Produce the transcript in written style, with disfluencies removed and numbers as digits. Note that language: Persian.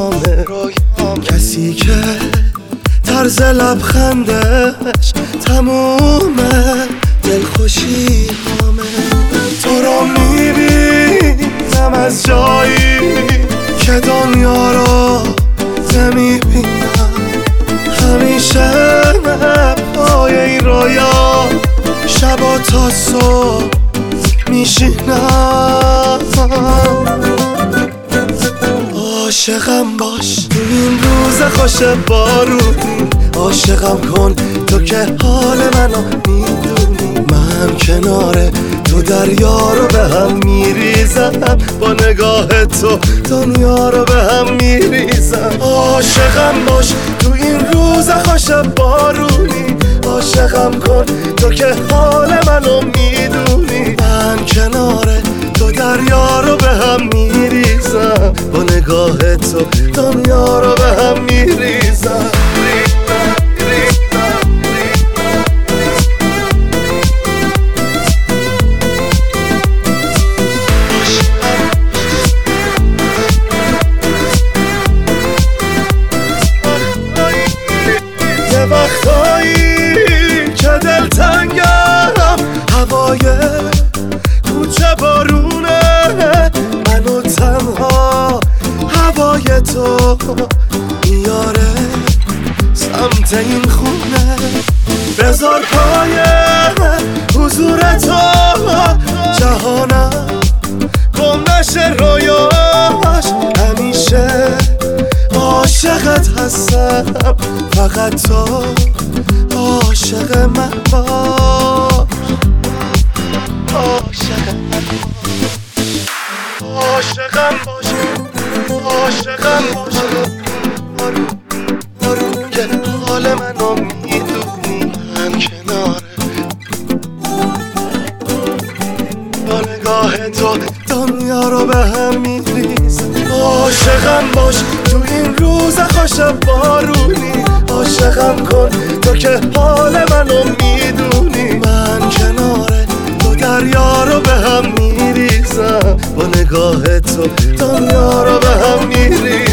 رویامه کسی که طرز لبخندش تمومه دلخوشی همه. تو رو میبینم از جایی که دنیا رو نمیبینم، همیشه پای این رویا شبا تا صبح میشینم. عاشقم باش تو این روز خوش بارونی، عاشقم کن تو که حال منو میدونی. من کنار تو دریا رو به هم میریزم، با نگاه تو دنیا رو به هم میریزم. عاشقم باش تو این روز خوش بارونی، عاشقم کن تو که حال منو میدونی. من کنار تو دریا رو به هم میریزم، با نگاه تو دنیا رو به هم میریزم. یه وقتایی که دلتنگم، هوای کوچه بارونه منو تنها، هوای تو میاره سمت این خونه. بذار پای حضور تو جهانم گم نشه رویاش، همیشه عاشقت هستم، فقط تو عاشق من باش. عاشق من باش، عاشقم باش، عاشقم باش. آروم که حال منو میدونی، من کناره با نگاه تو دنیا رو به هم میریزم. عاشقم باش تو این روز خوش بارونی، عاشقم کن تو که حال منو میدونی. من کنار تو دریا رو به هم میریزم، با نگاه تو دنیا رو به هم میریزم.